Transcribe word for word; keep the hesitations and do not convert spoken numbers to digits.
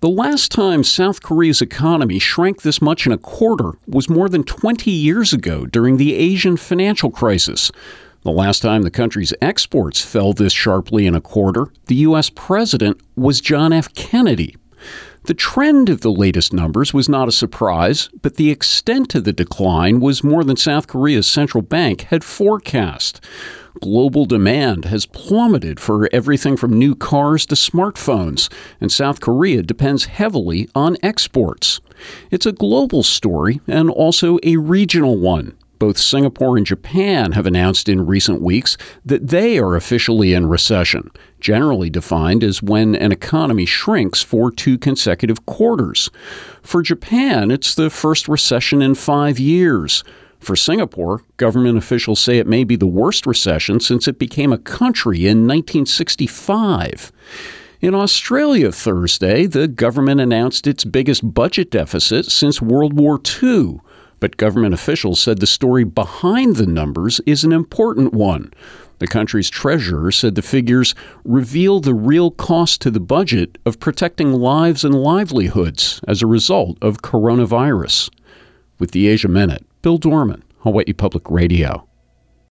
The last time South Korea's economy shrank this much in a quarter was more than twenty years ago during the Asian financial crisis. The last time the country's exports fell this sharply in a quarter, the U S president was John F. Kennedy. The trend of the latest numbers was not a surprise, but the extent of the decline was more than South Korea's central bank had forecast. Global demand has plummeted for everything from new cars to smartphones, and South Korea depends heavily on exports. It's a global story and also a regional one. Both Singapore and Japan have announced in recent weeks that they are officially in recession, generally defined as when an economy shrinks for two consecutive quarters. For Japan, it's the first recession in five years. For Singapore, government officials say it may be the worst recession since it became a country in nineteen sixty-five. In Australia Thursday, the government announced its biggest budget deficit since World War Two. But government officials said the story behind the numbers is an important one. The country's treasurer said the figures reveal the real cost to the budget of protecting lives and livelihoods as a result of coronavirus. With the Asia Minute, Bill Dorman, Hawaii Public Radio.